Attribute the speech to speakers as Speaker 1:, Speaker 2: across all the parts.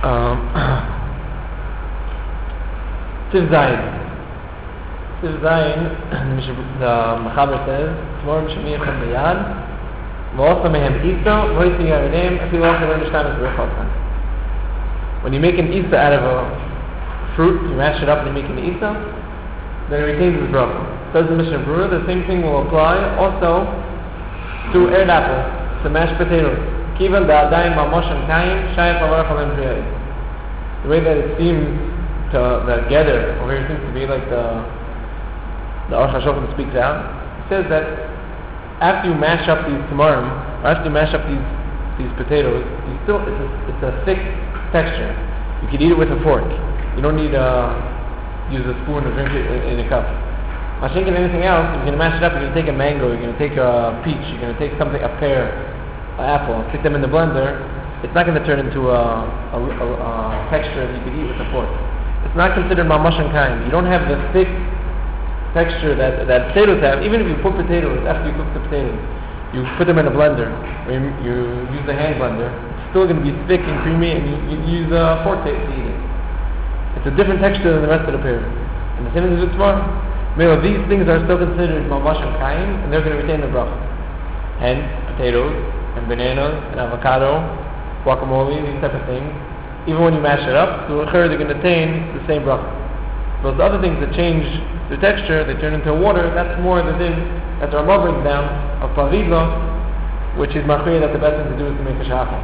Speaker 1: Siv Zayin. Siv Zayin, the Mechaber says, Tmorim Shemiyachem B'yad, V'osa Mehem Isa, V'oisi Yaredim, Afilu Ocha V'nishtam Es B'rechotan. When you make an Isa out of a fruit, you mash it up and you make an Isa, then it retains its bracha. Says the Mishnah Berurah, the same thing will apply also to aired apple, to mashed potatoes. Kivan da'adayin ma'moshem kayim, shayach lavarach alem priyayim. The way that it seems to, the gather over here seems to be like the Aruch HaShulchan speaks out. It says that after you mash up these tamarim, or after you mash up these potatoes, it's a thick texture. You can eat it with a fork. You don't need to use a spoon or drink it in a cup. Mashing in anything else, if you're going to mash it up, you're going to take a mango, you're going to take a peach, you're going to take something, a pear, an apple, stick them in the blender. It's not going to turn into a texture that you could eat with a fork. It's not considered mamash and kaim. You don't have the thick texture that potatoes have. Even if you put potatoes, after you cook the potatoes, you put them in a blender, or you use a hand blender, it's still going to be thick and creamy, and you use a fork to eat it. It's a different texture than the rest of the pear. And the same thing is with tomorrow. These things are still considered mamash and kaim, and they're going to retain the bracha. Hence, potatoes, and bananas, and avocado, guacamole, these type of things. Even when you mash it up, they're going to attain the same bracha. Those other things that change the texture, they turn into water, that's more the din that the Rambam brings down of pavida, which is machmir that the best thing to do is to make a shachar.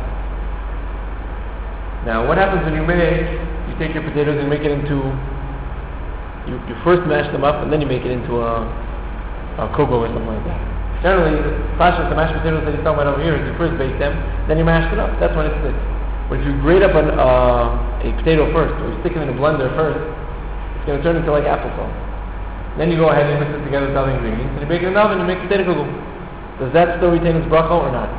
Speaker 1: Now, what happens when you take your potatoes and make it into, you first mash them up and then you make it into a kogo or something like that. Generally, the mashed potatoes that he's talking about over here is you first bake them, then you mash it up. That's when it sticks. But if you grate up a potato first, or you stick it in a blender first, it's going to turn into like applesauce. Then you go ahead and mix it together with other ingredients, and you bake it in the oven and make potato kogo. Does that still retain its bracha or not?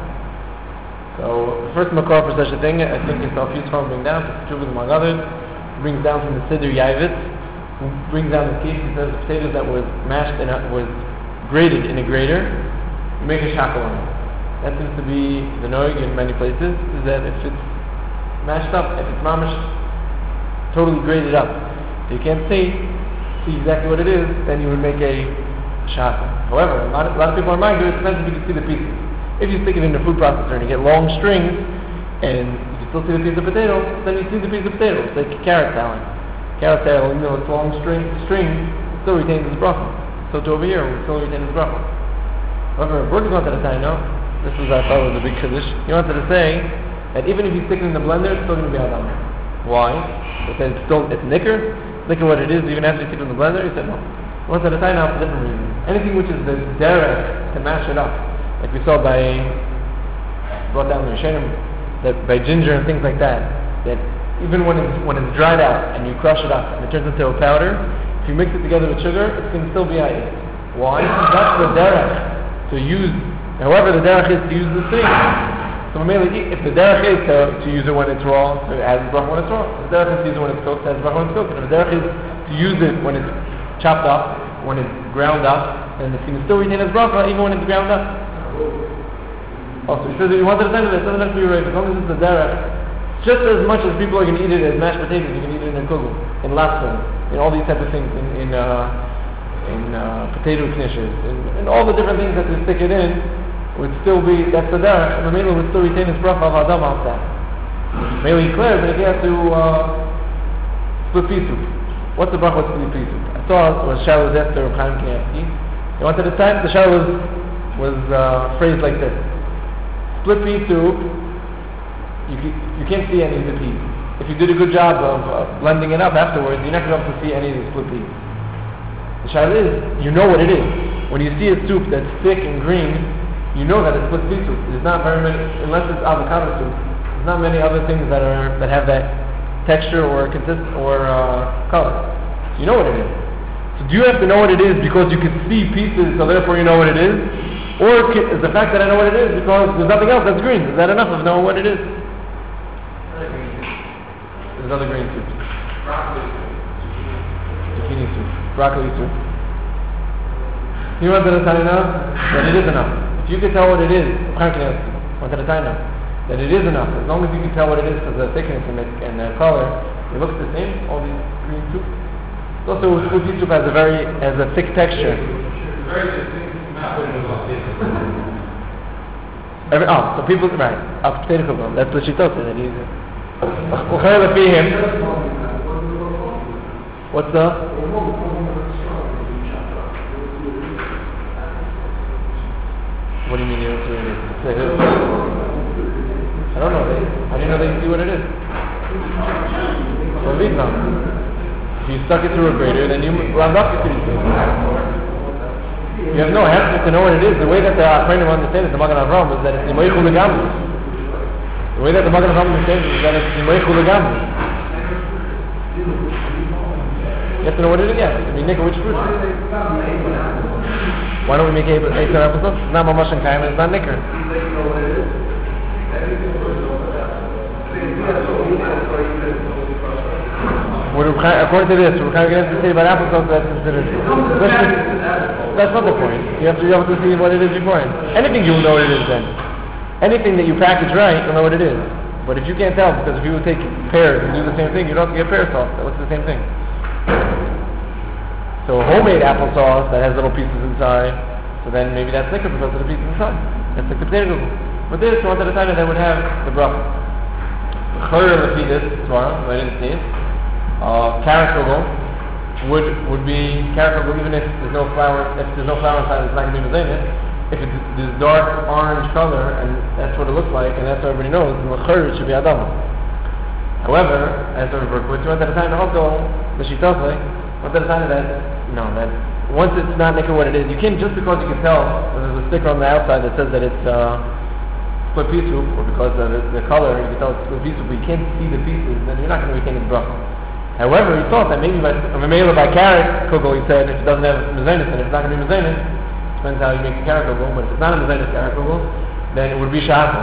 Speaker 1: So the first makor for such a thing, I think it's Al Yisrael bring down, Teshuvah among others, brings down from the Siddur Yavitz, who brings down the case. He says the potatoes that was mashed and was grated in a grater, you make a shackle on it. That seems to be the noig in many places, is that if it's mashed up, if it's mamish totally grated up, so you can't see exactly what it is, then you would make a shackle. However, a lot of people are minded, it's depends if you can see the pieces. If you stick it in the food processor and you get long strings, and you can still see the piece of potato, then you see the piece of potato. It's like carrot salad. Carrot salad, even though it's long string, it still retains its bracha. So to over here, we still retain its bracha. However, Berg wanted to say, no, this was I thought was a big chiddush. He wanted to say that even if you stick it in the blender, it's still going to be adam. Why? Because it's nicker. Look at what it is, even after you stick it in the blender. He said no. He wanted to say now for different reasons. Anything which is the derech to mash it up, like we saw brought down the Rishonim, that by ginger and things like that even when it's dried out and you crush it up and it turns into a powder, if you mix it together with sugar, it's going to still be ayit. Why? That's the derech to use. However, the derech is to use the thing. So mainly, if the derech is to use it when it's raw, so it adds bracha when it's raw. If the derech is to use it when it's cooked, it adds bracha when it's cooked. And if the derech is to use it when it's chopped up, when it's ground up, then it's going to still retain its bracha even when it's ground up. Also, he says if you wanted to send it doesn't have to be right. As long as it's the derech, just as much as people are going to eat it as mashed potatoes, you can eat it in a kogu, in lapsang, in all these types of things, in potato knishes, in all the different things that they stick it in, would still be, that's the derech, and the meal would still retain its bracha of adam off that. Maybe he declares that if you have to split pea soup, what's the bracha of split pea soup? I saw it was Shara Zester of Chaim Kanievsky. He wanted to time, the Shara was phrased like this. Split pea soup, you can't see any of the peas. If you did a good job of blending it up afterwards, you're not going to be able to see any of the split peas. The shayla is, you know what it is. When you see a soup that's thick and green, you know that it's split pea soup. There's not very many, unless it's avocado soup, there's not many other things that have that texture or color. So you know what it is. So do you have to know what it is because you can see pieces, so therefore you know what it is? Or is the fact that I know what it is because there's nothing else that's green? Is that enough of knowing what it is? There's other green soups.
Speaker 2: Broccoli soup.
Speaker 1: Zucchini soup. Broccoli soup. You want to tell you now that it is enough. If you could tell what it is, wanted to tell you now that it is enough. As long as you can tell what it is because the thickness and the color, it looks the same, all these green soup. Also, ubi soup has a thick texture. So people, right, potato kugel, that's what she told me, that he's what's the? What do you mean you don't see what it is? I don't know. How do you know they see what it is? Well, Vietnam. If you stuck it through a grater, then you round up your food. You have no answer to know what it is. The way that the Achronim understand it, the Magen Avraham, is that it's Imoichu Legamri. The way that the Magen Avraham understands it is that it's Imoichu Legamri. You have to know what it is. Yes, I mean, Nick, which fruit? Why don't we make Eitzar applesauce? It's not Mamash and Kaim, and it's not Nicker. According to this, we're going to say about applesauce that's considered. That's not the point. You have to be able to see what it is beforehand. Anything you'll know what it is then. Anything that you package right, you'll know what it is. But if you can't tell, because if you would take pears and do the same thing, you don't have to get pear sauce. That looks the same thing. So homemade applesauce that has little pieces inside, so then maybe that's thicker because of the pieces inside. That's like the potato. But this one at a time that would have the bracha. The chayr lefi this tomorrow, I didn't see it. Carrot kugel would be carrot kugel even if there's no flour. If there's no flour inside, it's not going to be mezainis. If it's this dark orange color and that's what it looks like and that's what everybody knows, then the chayr should be adama. However, as a with one at a time also the shitosle. What does that that once it's not making what it is, you can't just because you can tell there's a sticker on the outside that says that it's split pea soup, or because of the color you can tell it's split pea soup, but you can't see the pieces, then you're not going to retain the bracha. However, he thought that maybe by carrot kugel, he said if it doesn't have mezainis in it, it's not going to be mezainis. Depends how you make the carrot kugel, but if it's not a mezainis carrot kugel, then it would be shahakol.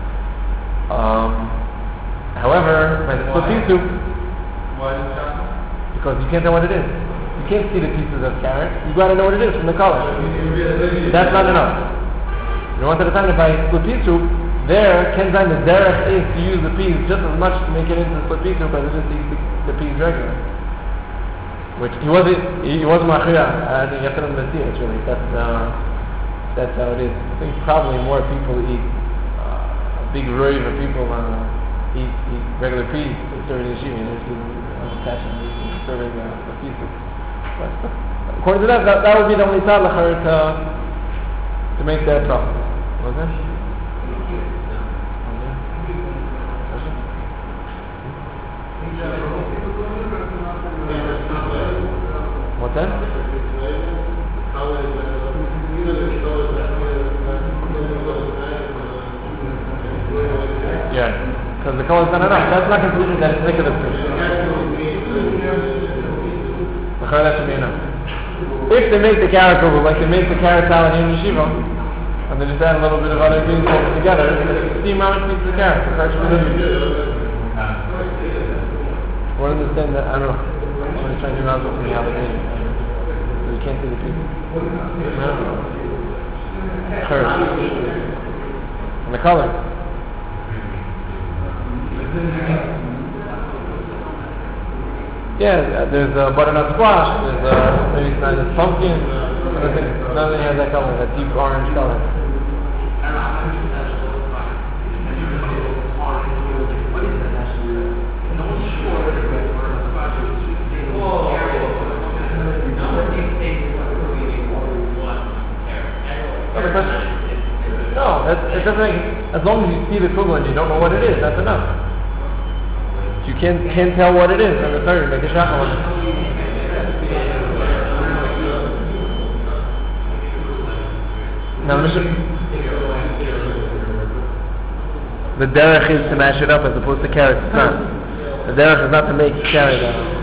Speaker 1: However, by the split pea soup, why is it shahakol? Because you can't tell what it is. You can't see the pieces of carrot. You got to know what it is from the color. That's not enough. You want to understand if I split pea soup, there, Kenzine, the derech is to use the peas just as much to make it into split pea soup as it is to use the peas regular. Which he wasn't machriya. I think you have to know the Messiah, really. That's how it is. I think probably more people eat a big rave of people eat regular peas serving the yeshiva. Serving a piece of. According to that would be the only tzad l'chayr to make that profit. Was it? What's that? Yeah, because the color is not enough. That's not considered that it's thicker than fish. That should be enough. If they make the carrot kugel like they make the carrot salad here in yeshiva, and they just add a little bit of other greens together, they steam out pieces of carrot. What understand that? I don't know. I'm just trying to figure out with me how they make it. You can't see the pieces. No. Curse. And the color. Yeah, there's butternut squash, there's maybe there's pumpkin, none of them has that color, that deep orange color. No, it doesn't make, as long as you see the kugel and you don't know what it is, that's enough. You can't tell what it is, and the third, make a shachal on it. Now, the derech is to mash it up as opposed to carrot. It's not. The derech is not to make carrot.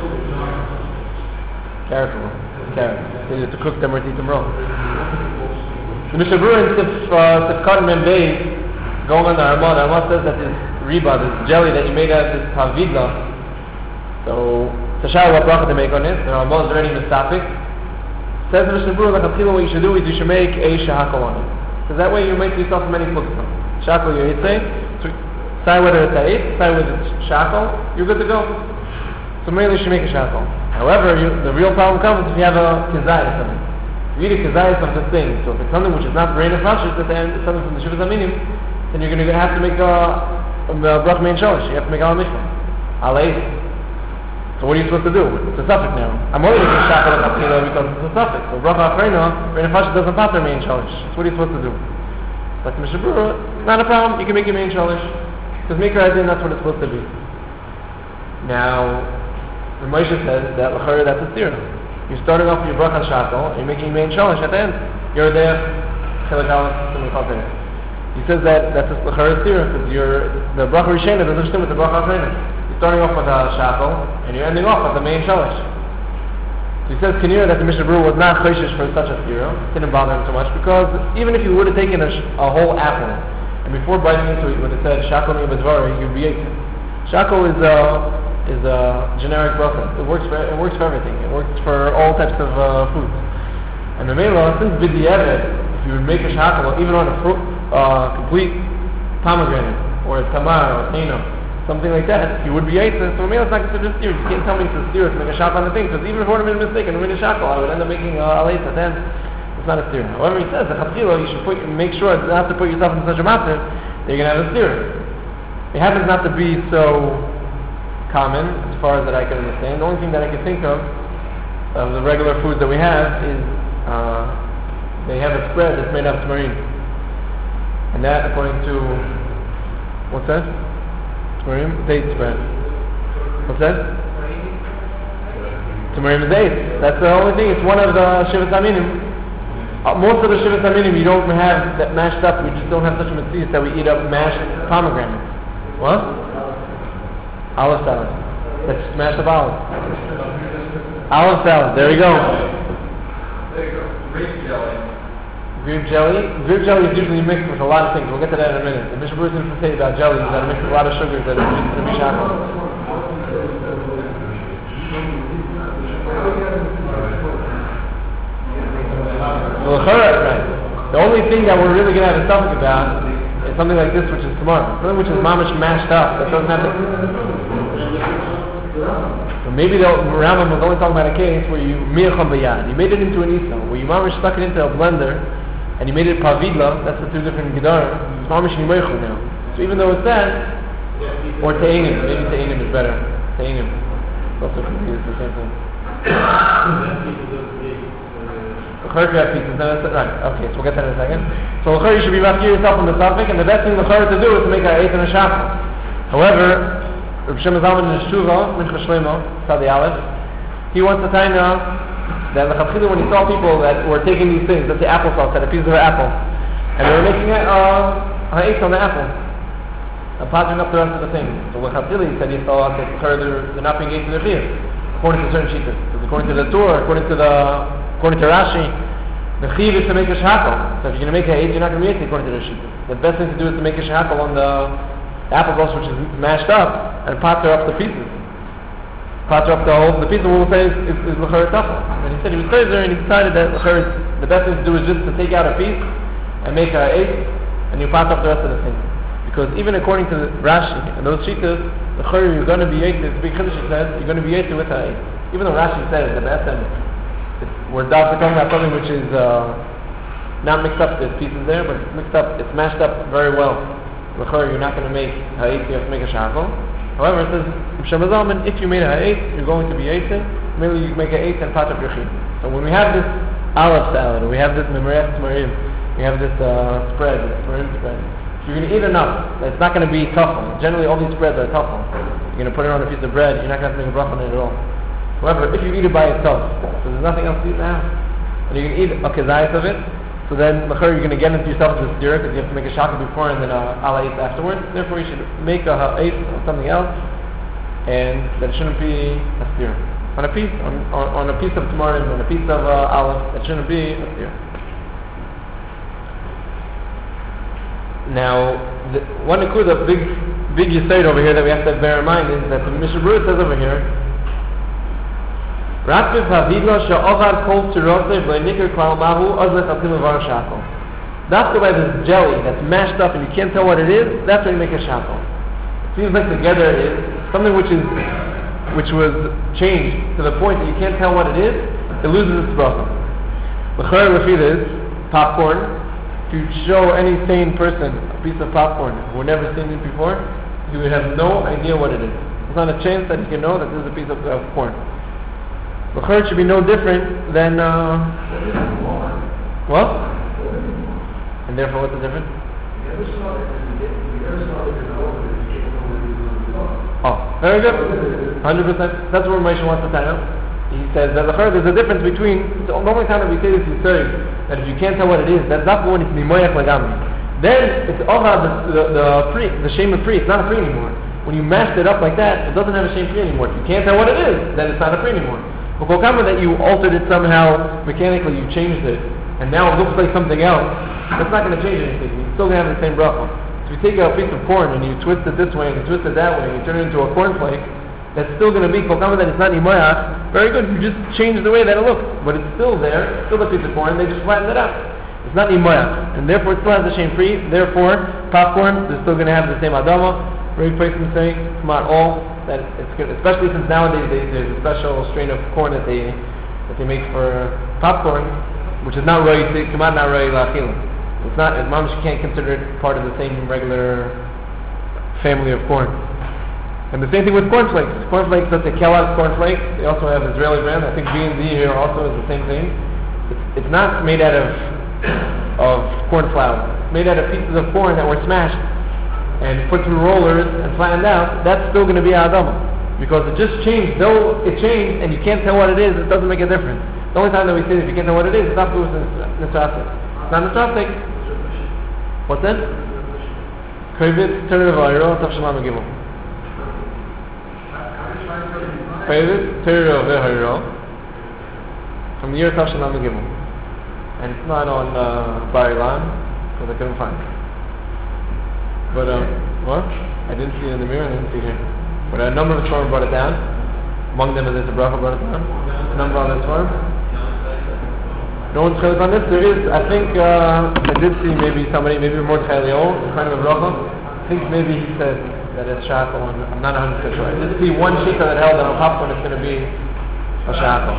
Speaker 1: To cook them or to eat them raw. The Mishnah Berurah in Sifkat Mem Beis, going on the Armad says that this riba, this jelly that you made out of this tavida. So, Tashar, what bracha to make on it? The Rambam is already mistapik. Says the Mishnah Berurah, what you should do is you should make a shahakol on it. Because that way you make yourself many cookies. Shahakol you say. Decide whether it's ha'etz, decide whether it's shackle, you're good to go. So mainly you should make a shackle. However, the real problem comes if you have a kizai or something. If you eat a kizai of this thing, so if it's something which is not grain of rashis, at the end, it's something from the Shivas Aminim, then you're going to have to make a brach mein shalish. You have to make al mikvah. Al eight. So what are you supposed to do? It's a suffix now. I'm only making shackle of kapila because it's a suffix. So brach ha'achrena, grain of rashis doesn't pater mein shalish. So what are you supposed to do? Like the Mishnah Berurah, not a problem. You can make your mein shalish. Because make your idea, that's what it's supposed to be. Now, the Moshe says that l'chara that's a stira. You're starting off with your bracha shackle, and you're making your main shalish at the end. You're there, he says that that's a l'chara stira, because the bracha rishena doesn't stem with the bracha achrena. You're starting off with a shackle, and you're ending off with the main shalish. So he says Kinira that the Mishnah Berurah was not choishish for such a stira. Didn't bother him so much, because even if you would have taken a whole apple, and before biting into it, when it said shackle mi b'dvari, you'd be eaten. Shackle is a generic bracha. It works for everything. It works for all types of foods. And the Mela, since b'di'evet, if you would make a shackle, even on a complete pomegranate, or a tamar, or a tena, something like that, you would be eaten. So the Mela is not considered steer. You can't tell me to steer to make a shackle on the thing, because even if I would have made a mistake and made a shackle, I would end up making a leis at the end. It's not a steer. However, he says that you should make sure not to put yourself in such a matter that you're going to have a steer. It happens not to be so common, as far as that I can understand. The only thing that I can think of the regular foods that we have is they have a spread that's made of tamarim. And that, according to, what's that? Tamarim? Date spread. What's that? Tamarim is date. That's the only thing. It's one of the Shivas Aminim. Most of the Shivas Aminim, you don't have that mashed up. We just don't have such a mitzvah that we eat up mashed pomegranates. What? Olive salad. That's smashed up olive. Olive salad. There you go.
Speaker 2: There you go. Grape jelly.
Speaker 1: Grape jelly? Grape jelly is usually mixed with a lot of things. We'll get to that in a minute. The Mishnah Berurah is going to say about jelly. You got to mix with a lot of sugars that are just going to be shackle. Right. The only thing that we're really going to have a topic about is something like this, which is tomorrow. Something which is mamish mashed up. That doesn't have So maybe the Rambam was only talking about a case where you miacham b'yad. You made it into an isa, where you mamish stuck it into a blender, and you made it pavidla. That's the two different gedarim. It's mamish nimeichu now. So even though it's that, or teinim, maybe teinim is better. Teinim. It's also confused, the same thing. Right, okay, so we'll get that in a second. So you should be mafkir yourself on the topic, and the best thing to do is to make an eight and a shackle. However, Reb Shimon Zalman in his Shuvah, Mincha Shlema, Sadi Aleph, he wants to tell you that when he saw people that were taking these things, let's say applesauce, had a piece of an apple, and they were making it an eight on the apple, and patching up the rest of the thing. So he said he saw that they're not being eight to their fear, according to certain shittas. According to the Torah, according to Rashi, the chiv is to make a shackle. So if you're going to make a eight, you're not going to be eight according to the shittas. The best thing to do is to make a shackle on the applesauce, which is mashed up, and patter up the pieces. Patter up the pieces, what we'll say is l'chara tafel. And he said he was crazy, and he decided that the best thing to do is just to take out a piece and make an eight, and you patter up the rest of the thing. Because even according to Rashi and those shittas, l'chara you're going to be eight. This big chiddush says you're going to be eight with an eight. Even though Rashi says that we're talking about something which is not mixed up, there's pieces there, but it's mixed up, it's mashed up very well. L'chor, you're not going to make ha'et, you have to make a shackle. However, it says, if you made a ha'et, you're going to be eitzah, maybe you make a eitzah and patch up your chid. So when we have this olive salad, or we have this memoriat tamarim, we have this spread, this tamarim spread, if you're going to eat enough, it's not going to be tough. Generally, all these spreads are tough. You're going to put it on a piece of bread, you're not going to have to make a bracha on it at all. However, if you eat it by itself, so there's nothing else to eat in the house, and you can eat a kezayis of it, so then you're going to get into yourself to the stira, because you have to make a shaka before and then a ala eight afterwards. Therefore, you should make a ha'et or something else, and that shouldn't be a stira. On a piece of tamarim, on a piece of olive, that shouldn't be a stira. Now, one nekuda, big yesod over here that we have to bear in mind is that the Mishnah Berurah says over here, Ratziv havidla she'ovad kol tziroseh v'nikir klal mahu ozlech atim avar shackle. That's by this jelly that's mashed up and you can't tell what it is, that's when you make a shackle. seems like together is something which was changed to the point that you can't tell what it is, it loses its bracha. L'chayr Rafi is popcorn. If you show any sane person a piece of popcorn who never seen it before, he would have no idea what it is. There's not a chance that he can know that this is a piece of corn. L'chayr should be no different than what? And therefore, what's the difference? Oh, very good. 100%. That's where Moshe wants to tie up. He says that there's a difference between, the only time that we say this is that if you can't tell what it is, that's not when it's nimoyach lagami. Then it's over the shame of free. It's not a free anymore. When you mashed it up like that, it doesn't have a shame free anymore. If you can't tell what it is, then it's not a free anymore. But Kolkama that you altered it somehow mechanically, you changed it, and now it looks like something else, that's not going to change anything. You're still going to have the same bracha. So if you take a piece of corn and you twist it this way and you twist it that way and you turn it into a cornflake, that's still going to be Kolkama that it's not nimoyach. Very good. You just changed the way that it looks, but it's still there. It's still a piece of corn. They just flattened it out. It's not nimoyach, and therefore it still has the shame free. Therefore, popcorn they're still going to have the same adama. Very person saying it's not all that it's good, especially since nowadays there's a special strain of corn that they make for popcorn, which is not really not really la'achila. It's not. Mom, she can't consider it part of the same regular family of corn. And the same thing with cornflakes. Cornflakes, that's a Kellogg's cornflakes. They also have Israeli brand. I think B&Z here also is the same thing. It's not made out of corn flour. It's made out of pieces of corn that were smashed and put through rollers and flattened out. That's still going to be adama because it just changed. Though it changed and you can't tell what it is, it doesn't make a difference. The only time that we say if you can't tell what it is, it's not nisrasik. It's not nisrasik. What's that? Kavit Torah v'ayro tavshalam gimel. Kavit Torah v'ayro from the year Tavshalam gimel, and it's not on Bar Ilan because I couldn't find it. But what? I didn't see it in the mirror. I didn't see it here. But a number of Sforim brought it down. Among them is the Bracha brought it down. A number of the Sforim. No one's credit on this. There is, I think, I did see maybe somebody, maybe Mordechai Leon, kind of a Bracha. I think maybe he said that it's Shachal. I'm not 100% sure. I did see one shita that held that on popcorn it's going to be a Shachal.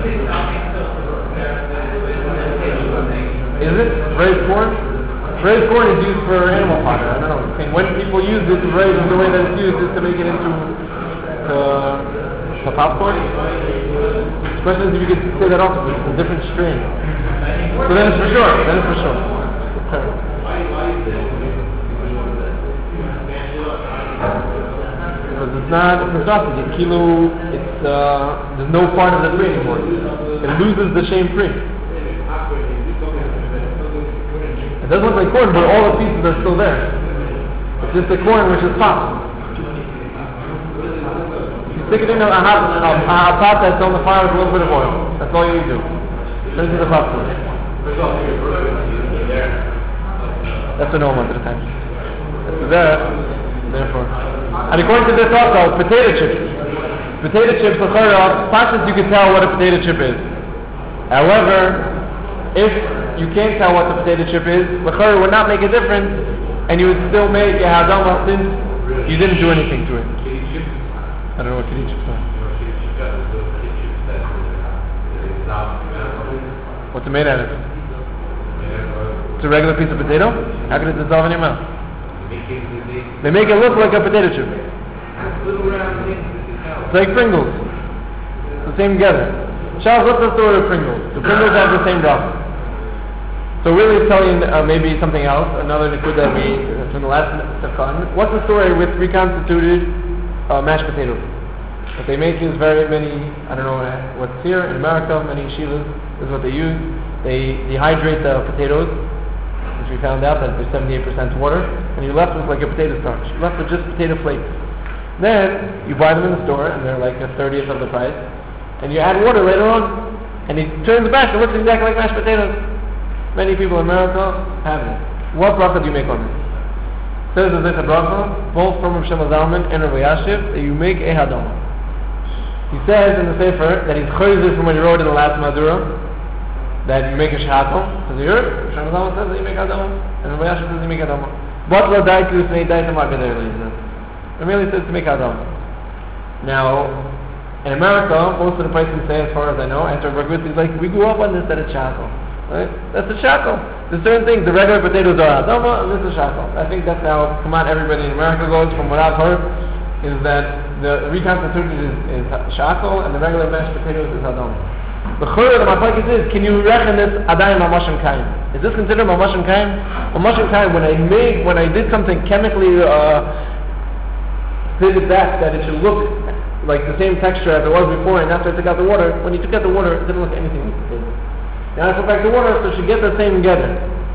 Speaker 1: Is it? Raised corn? Raised corn is used for animal fodder. I don't know. And when people use it to raise the way that it's used is to make it into popcorn. The question is if you could say that also, it's a different strain. So then it's for sure. Then it's for sure. Because it's not sausage. It's kilo. There's no part of the free anymore. It loses the shame free. It doesn't look like corn, but all the pieces are still there. It's just the corn which is popped. You stick it in a pot that's on the fire with a little bit of oil. That's all you do. Turn to the popcorn. That's a no under the time. That's there. Therefore. And according to this also, potato chips. Potato chips, pashas you can tell what a potato chip is. However, if you can't tell what the potato chip is, l'chayr would not make a difference, and you would still make a hadama since you didn't do anything to it. I don't know what kitty chips are. What's it made out of? It's a regular piece of potato? How can it dissolve in your mouth? They make it look like a potato chip. It's like Pringles. It's the same together. Charles, what's the story of Pringles? The Pringles have the same problem. So really it's telling maybe something else, another nikud that from the last Sefkan. What's the story with reconstituted mashed potatoes? What they make is very many, I don't know what's here, in America, many yeshivas, this is what they use. They dehydrate the potatoes, which we found out that there's 78% water, and you're left with like a potato starch. You're left with just potato flakes. Then you buy them in the store, and they're like a 30th of the price, and you add water later on, and it turns back and looks exactly like mashed potatoes. Many people in America have it. What bracha do you make on it? Says the Zeta bracha, both from Rav Shlomo Zalman and Rav Yashiv, that you make a hadama. He says in the Sefer that he's chayzer from what he wrote in the last Madura, that you make a shachal. Because you heard, Rav Shlomo Zalman says that you make hadama, and Rav Yashiv says you make hadama. But la daiku snei daitam agader. Mamela says to make Adama. Now, in America, most of the places say, as far as I know, answer Bergwitz, he's like, we grew up on this, that it's shackle. Right? That's a shackle. There's certain things, the regular potatoes are Adama, and this is shackle. I think that's how, everybody in America goes, from what I've heard, is that the reconstituted is shackle, and the regular mashed potatoes is Adama. The churah, the machlokes is, can you reckon this adayim mamashim kaim? Is this considered mamashim kaim? Mamashim kaim, when I did something chemically, did it back, that it should look like the same texture as it was before, and after I took out the water, when you took out the water, it didn't look anything like potato. Now I put back the water, so it should get the same together.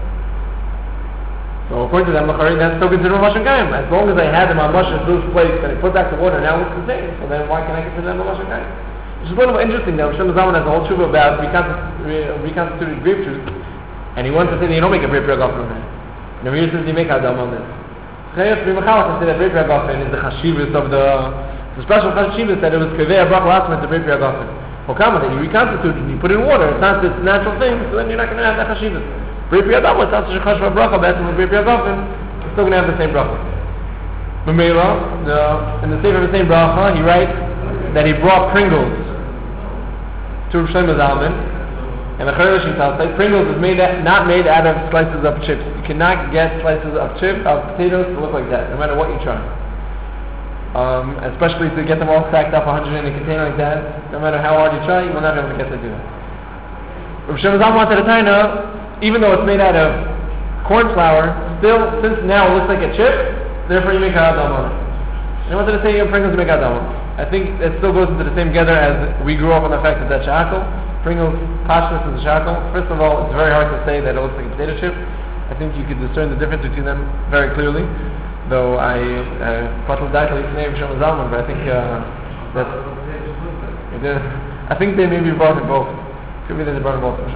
Speaker 1: So according to them, that's still considered mamashim kaim. As long as I had the mamashim those plates, and I put back the water, now it looks the same. So then why can I consider that mamashim kaim? Which is a little interesting that Rosh Hashanah has a whole tshuva about reconstituted grape juice, and he wants to say that you don't make a grape ragafen on that. And the reason says you make adam on this. Chayef b'machal can say that grape ragafen is the chashivus of the special chashivus that it was kaveh brach last minute to grape ragafen. Well, come on, that you reconstitute and you put it in water, it's not this natural thing, so then you're not going to have that chashivus. Grape ragafen, it's not such a chashva bracha, but with grape ragafen, it's still going to have the same bracha. Mamela, in the same of the same bracha, he writes that he brought Pringles to Rosh Hashanah, and the Chayil tells us Pringles is not made out of slices of chips. You cannot get slices of potatoes to look like that, no matter what you try. Especially to get them all stacked up 100 in a container like that, no matter how hard you try, you will not be able to get to do that. Rosh Hashanah wanted a taina, even though it's made out of corn flour, still, since now it looks like a chip, therefore you make a adam on it. And I wanted to say Pringles make adam. I think it still goes into the same gather as we grew up on the fact that that's shackle. Pringles, pashtus is a shackle. First of all, it's very hard to say that it looks like a potato chip. I think you could discern the difference between them very clearly. Though I but I think I think they maybe brought it both. Could be that they brought it both.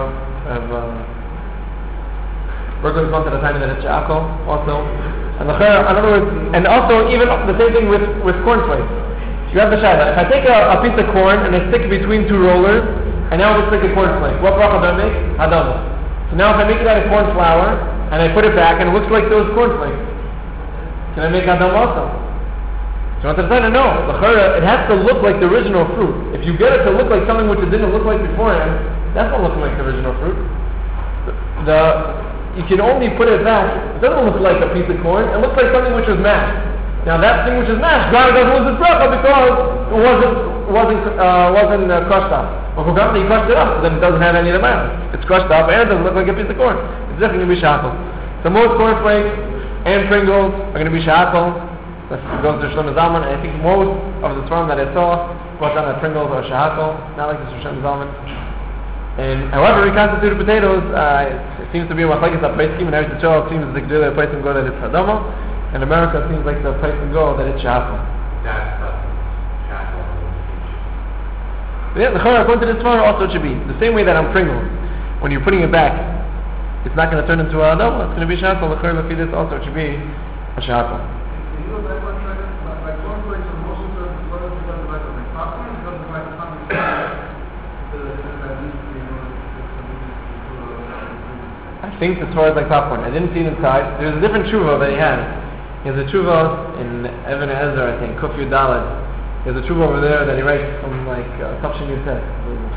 Speaker 1: We're going to go to the time that it's shackle also. And in other words, and also even the same thing with cornflakes. You have the shayla. If I take a piece of corn and I stick it between two rollers, and now it looks like a cornflake, what bracha do I make? Adama. So now if I make it out of corn flour, and I put it back, and it looks like those cornflakes, can I make Adama also? So what I'm saying, no. It has to look like the original fruit. If you get it to look like something which it didn't look like beforehand, that's not looking like the original fruit. You can only put it back, it doesn't look like a piece of corn, it looks like something which was mashed. Now that thing which is mashed, God doesn't lose its bracha because it wasn't crushed up. But for example, you crushed it up, then it doesn't have any of the mass. It's crushed up and it doesn't look like a piece of corn. It's definitely going to be shackle. So most cornflakes and Pringles are going to be shackle. That goes to Shlomo Zalman. And I think most of the swarm that I saw brought down that Pringles are shackle, not like the Shlomo Zalman. And however, reconstituted potatoes, it seems to be a machlokes at Pesachim, and Eretz Yisrael seems like the place and go that it's Adama. In America, it seems like the place and go that it's shackle.
Speaker 2: That's shackle.
Speaker 1: Yeah, the Chorah, according to this one, also it should be the same way that on Pringles. When you're putting it back, it's not going to turn into a Adama, it's going to be shackle. The Chorah, this also it should be a shackle. I think as far as like popcorn, I didn't see it inside. There's a different tshuva that he has. He has a tshuva in Even HaEzer, I think, Kuf Yud Daled. He has a tshuva over there that he writes from like Tafshin Yud Tet,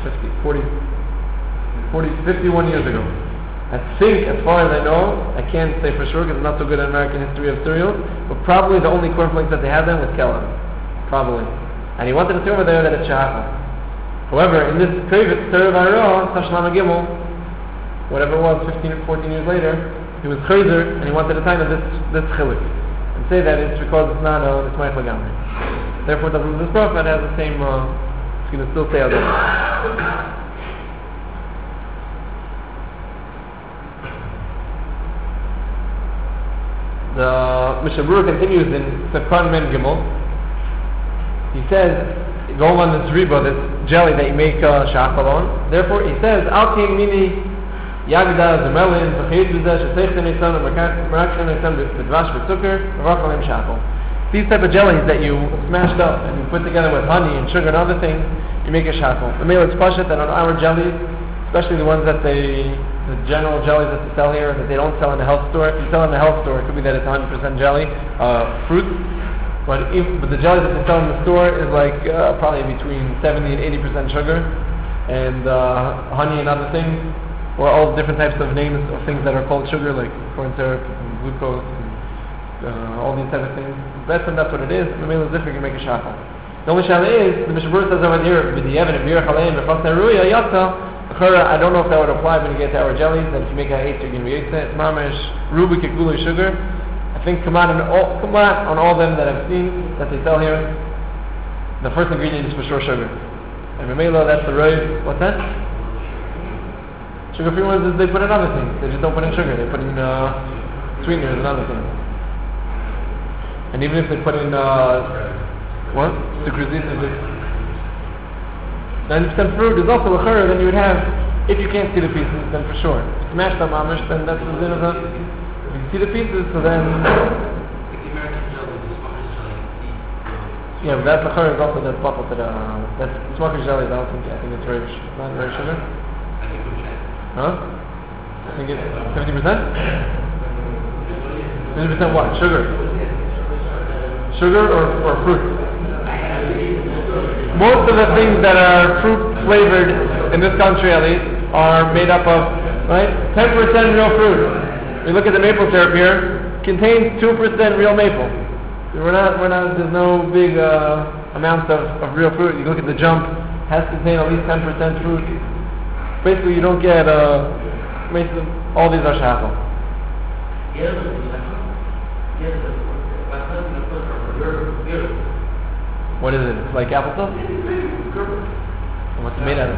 Speaker 1: 51 years ago. I think, as far as I know, I can't say for sure because I'm not so good at American history of cereals, but probably the only cornflakes that they had then was Kellogg. Probably. And he wanted to say over there that it's shachar. However, in this Kreivitz, Terev Ha'ara, Tashlam Gimel, whatever it was, 15 or 14 years later, he was chayzer, and he wanted to time of this chilik. And say that it's because it's not it's my Lagamri. Therefore, this prophet has the same, it's going to still say other. The Mishnah Berurah continues in Sefkan Men Gimel. He says, going on this riba, this jelly that you make shachal on. Therefore, he says, Al King Mini Yagda Zemelin Zachayit Bizah Sheseichten Eisan Merakchen Eisan B'Dvash B'Zucker Rachal Shachal. These type of jellies that you smashed up and you put together with honey and sugar and other things, you make a shachal. The male it's pashut that on our jellies, especially the ones that the general jellies that they sell here that they don't sell in the health store. If you sell in the health store, it could be that it's 100% jelly, fruit. But the jelly that they sell in the store is like probably between 70 and 80% sugar, and honey and other things, or all different types of names of things that are called sugar, like corn syrup and glucose and all these types of things. That's what it is. The meal is different. You can make a shachal. The only shayla is the Mishnah says over here, I don't know if that would apply when you get to our jellies, that if you make a eight, you're going to be eight. It's mamash ruby kekulu sugar. I think come on all them that I've seen that they sell here, the first ingredient is for sure sugar. And Mamela, that's the road. What's that? Sugar-free ones is they put in other things. They just don't put in sugar. They put in sweeteners and other things. And even if they put in what? Sucrose, 90% fruit is also a churah. Then you would have, if you can't see the pieces, then for sure. Smash the mamish, then that's the din of the. If you can see the pieces, so then. Yeah, but that's the churah is also that's bottled to the. That's smoker's jelly. I think it's very not very sugar. Huh? I think it's 50%. 50% what? Sugar. Sugar or fruit? Most of the things that are fruit flavored in this country, at least, are made up of, right? 10% real fruit. We look at the maple syrup here, contains 2% real maple. We're not. There's no big amounts of real fruit. You look at the jump, has to contain at least 10% fruit. Basically, you don't get. Basically, all these are shachal. What is it? It's like applesauce? What's it made out of?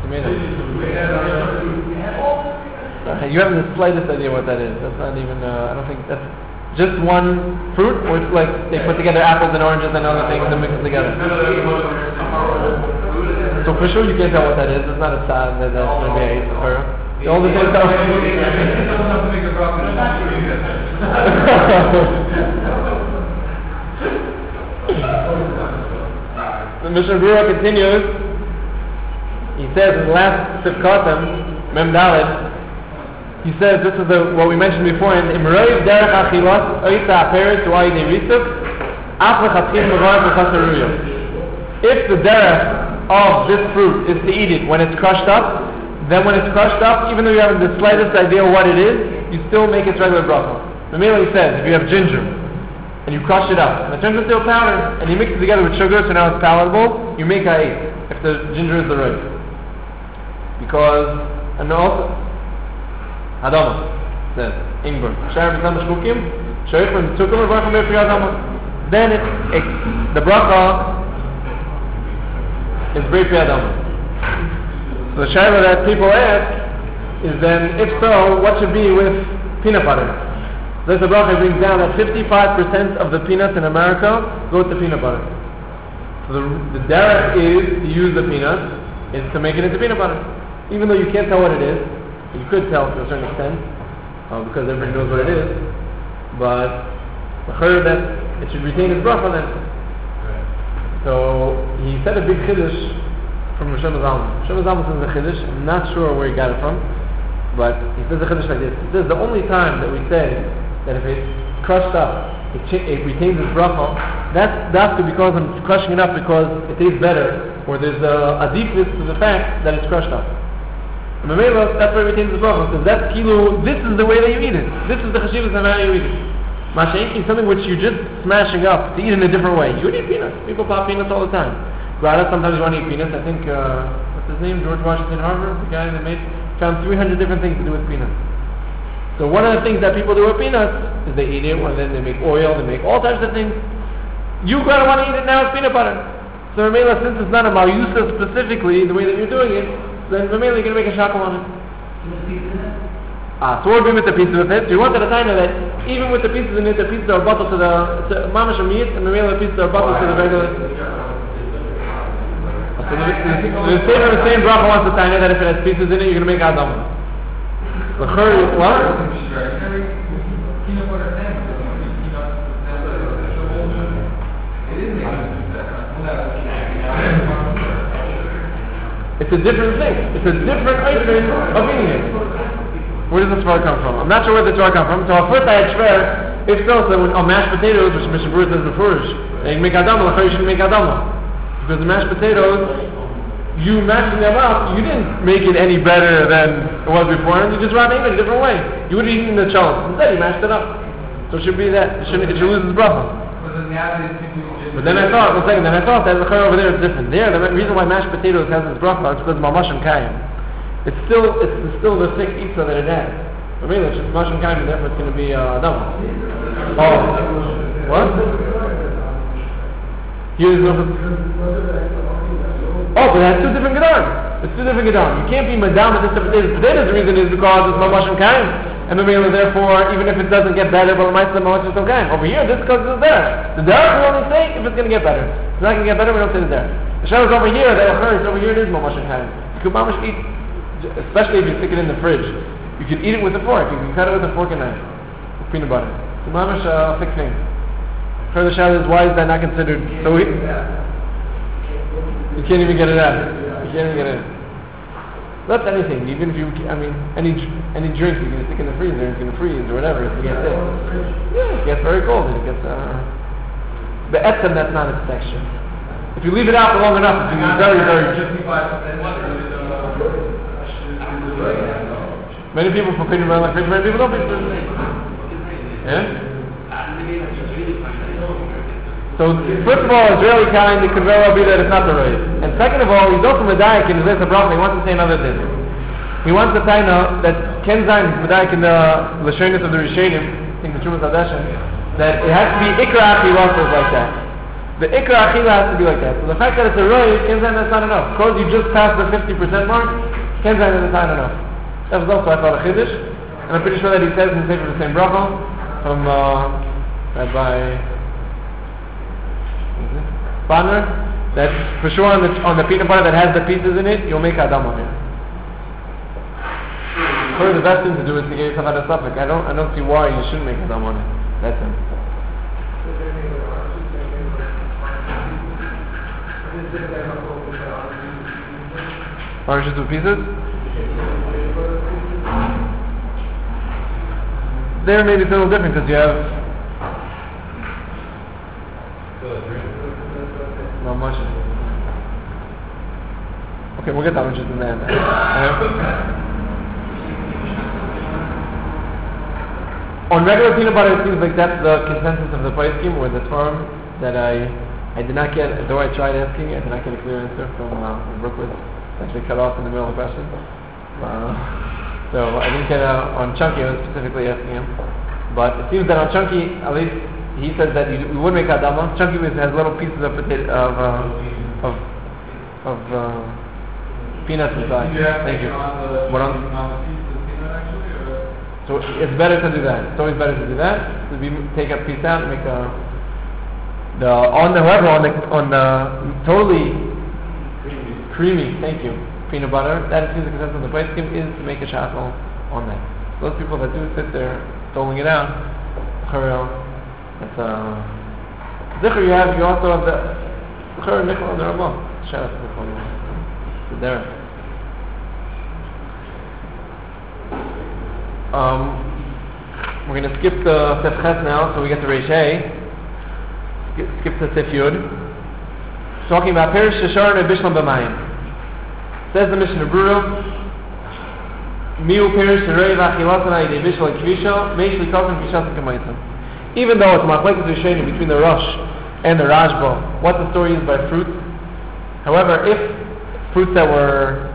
Speaker 1: You haven't the slightest idea what that is. That's not even, I don't think that's just one fruit, or it's like they put together apples and oranges and other things and mix them together. So for sure you can't tell what that is. It's not a sad that's going to be a Torah. The only thing The Mishnah Berurah continues. He says in the last Sifkatim, Mem Daled, he says this is what we mentioned before in Imroiv Derech Achilas Oitza Aperes Uayde Risuk Af Lechatchil Mevar B'Chasaruyo. If the derech of this fruit is to eat it when it's crushed up, then when it's crushed up, even though you haven't the slightest idea what it is, you still make its regular bracha. The Mele says if you have ginger and you crush it up, and it turns into a powder, and you mix it together with sugar, so now it's palatable, you make ha'et, if the ginger is the right. Because, and also, Hadama says, Ingber, then the bracha is Brei Pri Hadama. So the shayla that people ask is then, if so, what should be with peanut butter? This bracha brings down that 55% of the peanuts in America go to peanut butter. So the derech is to use the peanuts, is to make it into peanut butter. Even though you can't tell what it is, you could tell to a certain extent, because everybody knows what it is, but I heard that it should retain its bracha then. So he said a big chiddush from Rosh Zalman. Rosh Zalman says a chiddush, I'm not sure where he got it from, but he says a chiddush like this. He says the only time that we say that if it's crushed up, it retains its bracha, that's because when it's crushing it up because it tastes better, or there's a deepness to the fact that it's crushed up. And that's why it retains its bracha, because that's kilu, this is the way that you eat it. This is the chashivas of how you eat it. Masha'inki is something which you're just smashing up to eat in a different way. You would eat peanuts. People pop peanuts all the time. Grata, sometimes you want to eat peanuts. I think, what's his name? George Washington Harvard, the guy that found 300 different things to do with peanuts. So one of the things that people do with peanuts is they eat it, and then they make oil, they make all types of things. You gotta want to eat it now with peanut butter. So Ramela, since it's not a Malyusa specifically, the way that you're doing it, then Ramela, you're gonna make a shakal on it. So we're doing with the pieces with it. So you wanted to tell you that even with the pieces in it, the pieces are bottled to the mamash or meat, and Ramela, the pieces are bottled to the regular. So the same bracha wants to tell you that if it has pieces in it, you're gonna make adam. The curry, what? It's a different thing. It's a different item of eating it. Where does the Torah come from? I'm not sure where the Torah come from. So at first I had shver If so, then on mashed potatoes, which Mishnah Berurah says before, you make adama, you shouldn't make adama. Because the mashed potatoes, you mashing them up, you didn't make it any better than it was before, and you just ran it a different way. You would have eaten the challah. Instead, you mashed it up. So it should be that. It should lose its bracha. But then I thought that the chayah over there is different. There, the reason why mashed potatoes has its bracha is because mamash and kayim. It's still the thick itza that it has. But really, it's just mamash and kayim, and therefore it's going to be adama. Oh, what? Here's no. Oh, but it has two different gedarim. It's two different gedarim. You can't be madam with this potatoes. Potatoes, the reason is because it's mamash and kayim. And therefore, even if it doesn't get better, but it might still mamash is okay. Over here, this because it's there. The derech will only say if it's going to get better. If it's not going to get better, we don't say the derech. The shadow is over here, the occurs over here, it is mamash and kayim. You could mamash eat, especially if you stick it in the fridge. You could eat it with a fork. You can cut it with a fork and knife. With peanut butter. So mamash thick thing. Further shadow is, why is that not considered? So you can't even get it out. You can't even get it out. That's anything, even if any drink you can stick in the freezer, it's going to freeze or whatever, it gets it. Yeah, it gets very cold and it gets, but etzem, that's not its texture. If you leave it out for long enough, it's going to be very, very... Many people put peanut butter in the fridge, many people don't put peanut butter in the fridge. Yeah? So, first of all, Israeli kind, it could very well be that it's not the right. And second of all, he's also Medayik in his bracha. He wants to say another thing. He wants to find out that Ken Zayin is Medayik in the Lashonis of the Rishonim, I think the Trumas Hadeshin, that it has to be Ikra Achila is like that. The Ikra Achila has to be like that. So the fact that it's a right, Ken Zayin, that's not enough. Because you just passed the 50% mark, Ken Zayin is not enough. That was also, I thought, a Chiddush. And I'm pretty sure that he says in the same bracha from Rabbi Banner, that for sure on the peanut butter that has the pieces in it, you'll make adam on it. Probably the best thing to do is to get yourself out of suffix. I don't see why you shouldn't make adam on it. That's it. Oranges with pieces? There maybe it's a little different because you have not much. Okay, we'll get that much in there. On regular peanut butter, it seems like that's the consensus of the price scheme, or the term that I did not get, though I tried asking, I did not get a clear answer from Brookwood. It's actually cut off in the middle of the question. So I didn't get on Chunky, I was specifically asking him. But it seems that on Chunky, at least, he says that we would make adama. Chunky has little pieces of potato of peanuts inside. Thank you. What on the piece of peanut actually, or? So it's better to do that. It's always better to do that. So we take a piece out and make on the totally creamy. Thank you. Peanut butter. That seems the consensus of the price scheme is to make a shassel on that. So those people that do sit there doling it out, it's Zikr you also have the Zikr and Nichol on the Ramah. Shout out to Nichol. So there. We're going to skip the Sef Ches now, so we get to Reish Hey. Skip to Sef Yud. Talking about Perish Shashar and Bishlam B'mayim. Says the Mishnah Berurah, Miu Perish Sharei V'Achilatana Yidei Bishlam Kvisha Meish Likavim Kvishasim K'mayim. Even though it's Machlekes Rishonim between the Rosh and the Rashba, what the story is by fruits. However, if fruits that were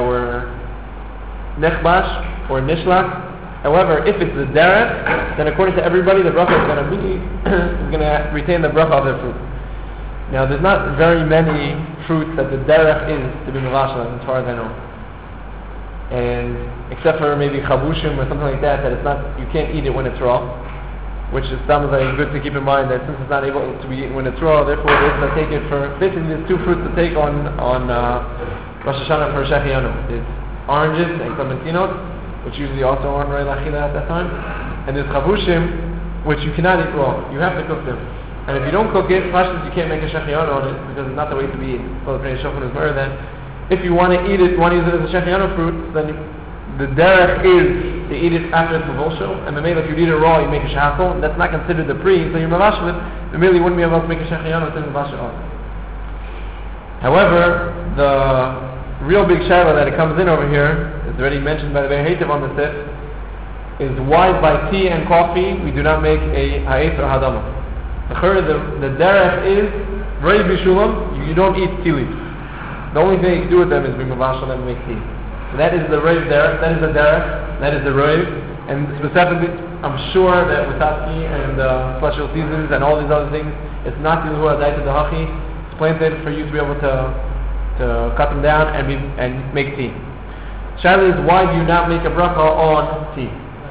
Speaker 1: Nechbash or Nishlach, however, if it's the derech, then according to everybody, the bracha is going to retain the bracha of the fruit. Now, there's not very many fruits that the derech is to be mevashel, as far as I know. And except for maybe chabushim or something like that, it's not, you can't eat it when it's raw. Which is something good to keep in mind, that since it's not able to be eaten when it's raw, therefore it is to take it for, basically there's two fruits to take on Rosh Hashanah for Shechianu. There's oranges and clementinos, which usually also aren't right lachila at that time, and there's chavushim, which you cannot eat raw. You have to cook them. And if you don't cook it, pashtus, you can't make a Shechianu on it, because it's not the way to be eaten. So the Pnei Shofan is better than, if you want to eat it, you want to use it as a Shechianu fruit, then the derech is you eat it after it's mavosho, and maybe if you eat it raw, you make a shackle. That's not considered the pre, so you're mavashel it. Maybe you wouldn't be able to make a shechianu within mavashel. However, the real big shaila that it comes in over here is already mentioned by the Be'er on the tip. Is why by tea and coffee we do not make a ha'etz or hadama. The derech is very bishulam. You don't eat tea leaves. The only thing you can do with them is bring mavashel and make tea. So that is the roiv derech. That is the derech. That is the roiv. And specifically, I'm sure that with tea and special seasons and all these other things, it's not the who are daita dehachi. It's planted for you to be able to cut them down and make tea. Shaila is why do you not make a bracha on tea?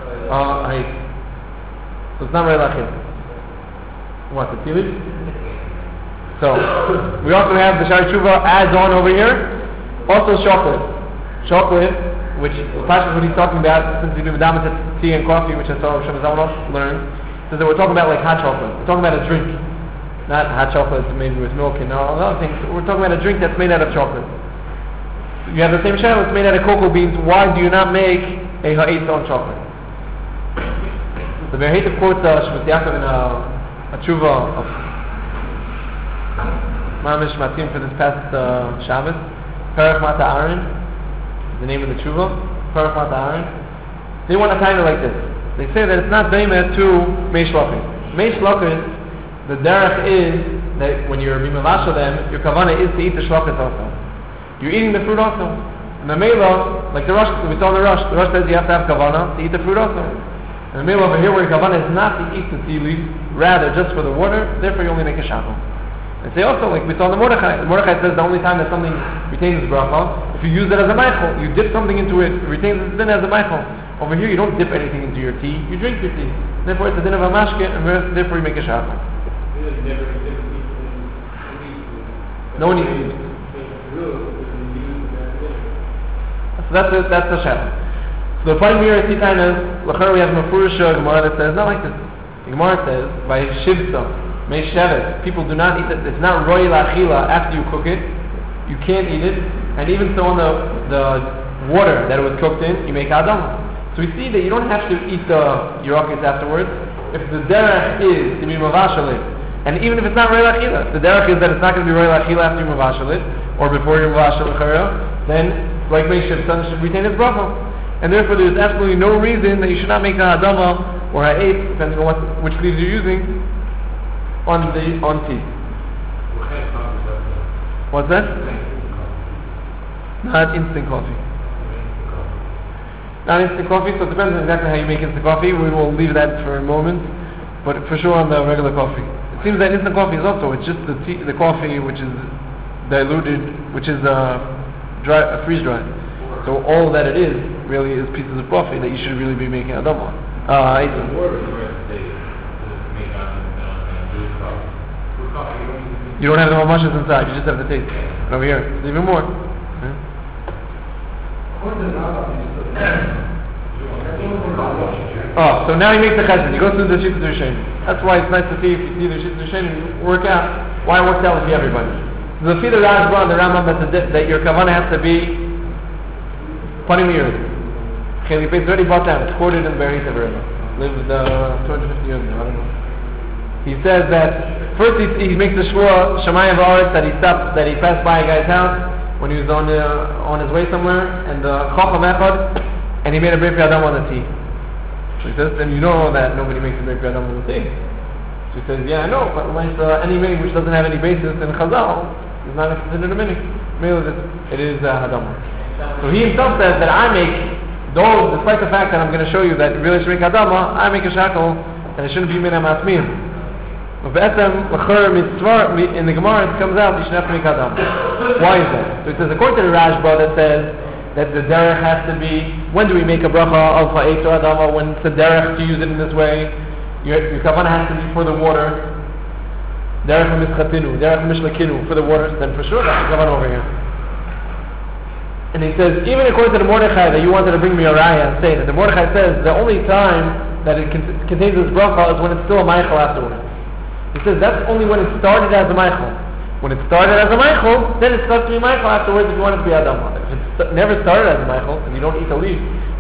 Speaker 1: So it's not very lachid. What, the tea leaves? So, we also have the Shari Tshuva adds on over here. Also chocolate. Chocolate, which Pashas what he's talking about, since we do Damas tea and coffee, which I saw Rav Shlomo Zalman learn, says that we're talking about like hot chocolate. We're talking about a drink. Not hot chocolate made with milk and all other things. We're talking about a drink that's made out of chocolate. You have the same shell, it's made out of cocoa beans. Why do you not make a ha'etz on chocolate? The Be'er Heitev quotes Shmos Yaakov in a tshuva of Mamish Matim for this past Shabbos. Perach Mata Aaron is the name of the tshuva. Perach Mata Aaron. They want to kind of like this. They say that it's not daimet to Meish Lokis. Meish Lokis, the derech is that when you're bimavasha them, your kavanah is to eat the shlokas also. You're eating the fruit also. And the Mela, like the Rosh, we saw the Rosh says you have to have kavanah to eat the fruit also. And the Mela over here where your kavanah is not to eat the tea leaves, rather just for the water, therefore you only make a shackle. And say also, like we saw the Mordechai. The Mordechai says the only time that something retains its bracha, if you use it as a meichel, you dip something into it, it retains its din as a meichel. Over here you don't dip anything into your tea, you drink your tea. Therefore it's a din of a mashke, and therefore you make a shackle. No one needs to use it. So that's the shadow. So the point here is Lachar we have Mefurish Gemara that says not like this. The Gemara says by Shivsa, Mei Shevet, people do not eat it. It's not Roy Lachila after you cook it. You can't eat it. And even so on the water that it was cooked in, you make Adam. So we see that you don't have to eat the Yerokis afterwards. If the derech is to be Mavashal it, and even if it's not Roy Lachila, the derech is that it's not going to be Roy Lachila after you Mavashal it, or before you Mavashal it, then like Mei Shevet, should retain its bracha. And therefore there is absolutely no reason that you should not make a Adama or a eight, depending on which leaves you're using, on tea. What's that? Not instant coffee. Not instant coffee, so it depends on exactly how you make instant coffee. We will leave that for a moment, but for sure on the regular coffee. It seems that instant coffee is also, it's just the coffee which is diluted, which is freeze dried. So all that it is really is pieces of coffee that you should really be making Adam on. You don't have the mamashes inside, you just have the taste. And over here, it's even more. Oh, so now he makes the chesed. He goes through the Shittas Rishonim. That's why it's nice to see if you see the Shittas Rishonim work out. Why it works out with everybody. So the Fida Rashba and the Rambam that your kavanah has to be Panim Yird. Okay, it's already bought down. It's quoted in Be'er Heitev already. Lived 250 years ago. I don't know. He says that first he makes the shvua Shamayim V'aretz that he passed by a guy's house when he was on his way somewhere, and the Chacham Echad, and he made a Brit Adam on the tea. So he says, then you know that nobody makes a Brit Adam on the tea. So he says, yeah, I know, but any mini which doesn't have any basis in Chazal is not considered a mini. It is Hadam. So he himself says that I make those, despite the fact that I'm going to show you that you really should make Hadama, I make a shackle, and it shouldn't be Mina Masmir. But in the Gemara it comes out you should have to make Hadam. Why is that? So it says, according to the Rashba that says that the derech has to be, when do we make a bracha of ha'etz or Hadama? When it's a derech to use it in this way, your kavanah has to be for the water. Derech mischatinu, derech mishlakinu, for the water, then for sure that's the kavanah over here. And he says, even according to the Mordechai that you wanted to bring me a raya and say that the Mordechai says the only time that it contains this bracha is when it's still a meichel afterwards. He says that's only when it started as a meichel. When it started as a meichel, then it starts to be meichel afterwards if you want it to be adama. If it never started as a meichel and you don't eat the leaf,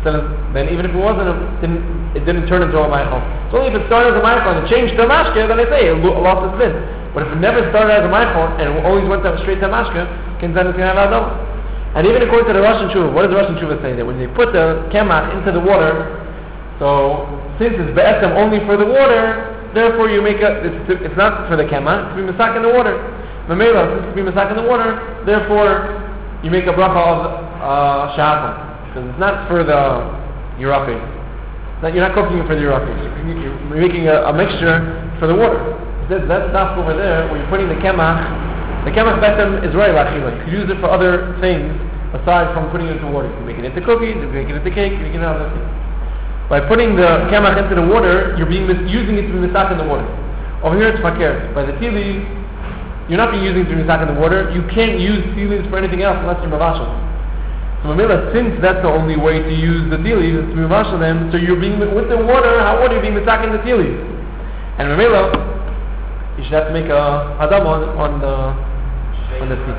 Speaker 1: then even if it wasn't, it didn't turn into a Meichel. It's only if it started as a Meichel and it changed to a Mashke, then I say it lost its din. But if it never started as a Meichel and it always went straight to a Mashke, then it's going to have Adama. And even according to the Russian Tshuva, what does the Russian Tshuva say? That when they put the Kemach into the water, so since it's Be'etzem only for the water, therefore you make it's not for the Kemach, it's to be Mesak in the water. Mamela, since it's to be Mesak in the water, therefore you make a bracha of Shahakal. Because it's not for the Yerachim. You're not cooking it for the Yerachim. You're making a mixture for the water. It says that stuff over there, where you're putting the Kemach Betem is right, Lachila. You can use it for other things aside from putting it into water. You can make it into cookies, you can make it into cake, you can have other things. By putting the Kemach into the water, you're using it to be misak in the water. Over here it's fakir. By the tea leaves, you're not being using it to be misak in the water. You can't use tea leaves for anything else unless you're mavashal. So Mamela, since that's the only way to use the tea leaves, is to be mavashal them, so you're being, with the water, how are you being misak in the tea leaves? And Mamela, you should have to make a adam on the tea.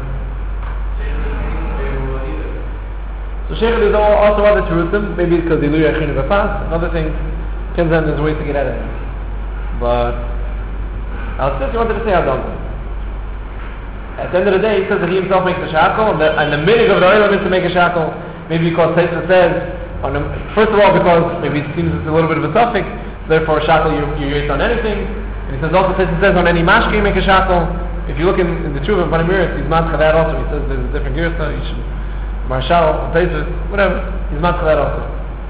Speaker 1: So Sheikh, there's also other terutim, maybe because they lose Yachin of and other things. Kenzan, there's ways to get out of it. But I'll still wanted to say Adam. At the end of the day, he says that he himself makes a shackle, and the meaning of the Olam is to make a shackle, maybe because Taisa says, first of all, because maybe it seems it's a little bit of a suffix, therefore a shackle you use on anything. And he says also, Taisa says on any mashke you make a shackle. If you look in the Tshuva of Panamiris, he's not for that also. He says there's a different girsa, you should Marshal, Taisa, whatever. He's not for that also.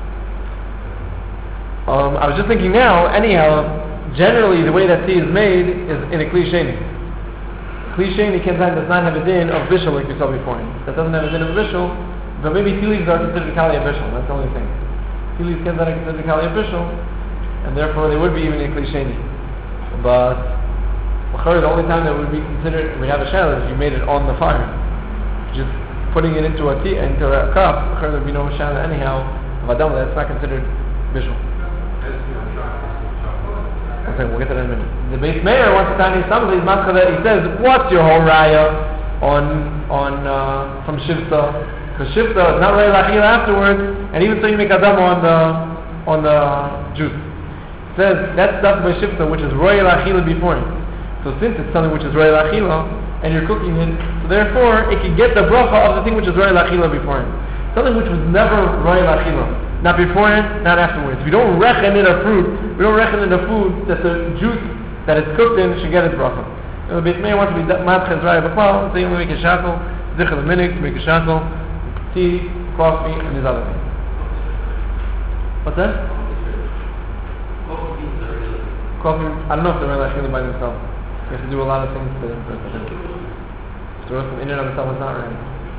Speaker 1: I was just thinking now, anyhow, generally the way that tea is made is in a klisheni. Klisheni does not have a din of bishul like we saw before. That doesn't have a din of bishul, but maybe tea leaves are considered kali bishul. That's the only thing. Tea leaves are considered kali bishul, and therefore they would be even in klisheni. But the only time that would be considered, we have a shell, is if you made it on the fire. Just putting it into a cup, there would be no shell anyhow. Vadam, that's not considered bishul. Okay, we'll get to that in a minute. The base mayor wants to tell me something. He says, "What's your whole raya from shivta? Because shivta is not really lachila afterwards, and even so, you make adam on the juice." It says that stuff by shivta, which is royal achila before it. So since it's something which is royal achila, and you're cooking it, so therefore it can get the bracha of the thing which is royal achila before it. Something which was never royal achila. Not beforehand, not afterwards. We don't reckon in a fruit, we don't reckon in the food that the juice that it's cooked in should get its bracha. The Beit Meir wants to be matches raya b'klal, so you make a shackle, zichel a minik, make a shackle, tea, coffee, and these other things. What's that? Coffee, I don't know if they're really actually by themselves. You have to do a lot of things to them first, I think. The roast in and of itself is not right.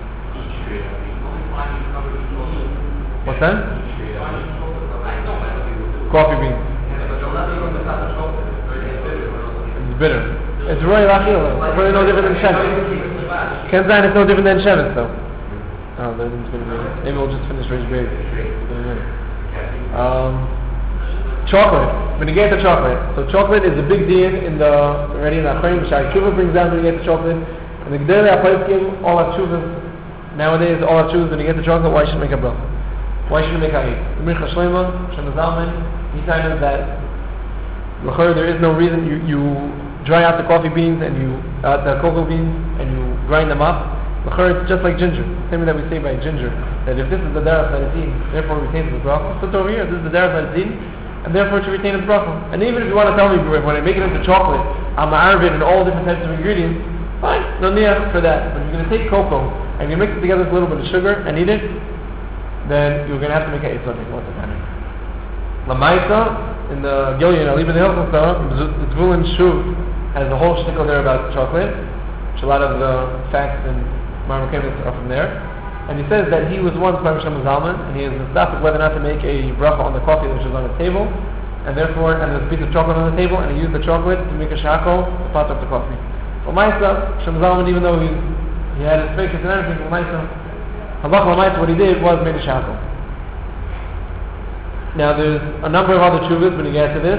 Speaker 1: What's that? Coffee beans. It's bitter. It's royal achila. It's really no different than shevis. Kenzan is no different than shevis, though. Oh, then it's going to be. Maybe we'll just finish Rich Baby. Chocolate. When you get the chocolate. So chocolate is a big deal in the Achayim. Shai Tshuva brings down when you get the chocolate. And the Gdei HaPaiskim, all our Tshuvas. Nowadays, all our Tshuvas, when you get the chocolate, why should you make a bracha? Why should you make a eat? The Mircha Shlema, Shem Zalman, he tells us that there is no reason you dry out the coffee beans and the cocoa beans and you grind them up. It's just like ginger. Same thing that we say by ginger. That if this is the derech that is eaten, therefore it retains its bracha. So over here, this is the derech that is eaten, and therefore it should retain its bracha. And even if you want to tell me when I make it into chocolate, I'm ma'arvit and all different types of ingredients, fine, no niach for that. But if you're going to take cocoa and you mix it together with a little bit of sugar and eat it, then you're going to have to make a Eitzah what's the time. Lamaisa, in the Gilyon, I'll leave it in the Hilchot, Zvulun Shuv has a whole shtickle there about chocolate, which a lot of the facts and Marmukevitz are from there. And he says that he was once by Rishon Zalman, and he is mistaken whether or not to make a bracha on the coffee which is on the table, and therefore, and there's a piece of chocolate on the table, and he used the chocolate to make a shackle to pot up the coffee. Lamaisa, Rishon Zalman, even though he had his fakers and everything, Lamaisa, what he did was made a shackle. Now there's a number of other tshuvas when you get to this.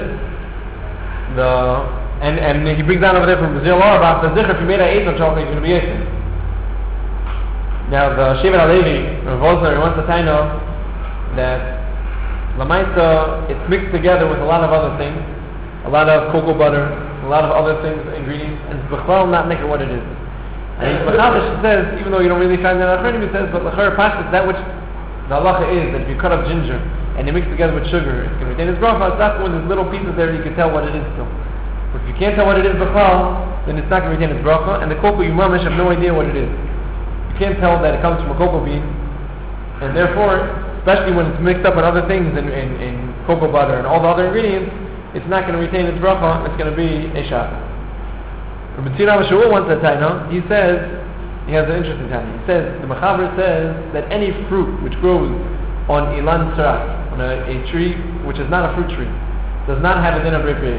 Speaker 1: And he brings down over there from Brazil about the zikr, if you made an eighth of chocolate, you're going to be eighth. Now the Shevet HaLevi, Rav Wosner, he wants to tell you that Lamaisa, it's mixed together with a lot of other things, a lot of cocoa butter, a lot of other things, ingredients, and it's b'chlal not making what it is. And Machavish says, even though you don't really find that in Achronim, he says, but l'char pashtas, that which the halacha is, that if you cut up ginger and you mix together with sugar, it's going to retain its bracha. It's not when there's little pieces there you can tell what it is still. But if you can't tell what it is b'chlal, then it's not going to retain its bracha, and the cocoa you mamish have no idea what it is. You can't tell that it comes from a cocoa bean, and therefore, especially when it's mixed up with other things in cocoa butter and all the other ingredients, it's not going to retain its bracha, it's going to be a shaka. Rabbi Tzir Shaul wants that taina. He says, he has an interesting taina. He says, the Mechaber says that any fruit which grows on ilan tzrak, on a tree which is not a fruit tree, does not have a din of reprieve.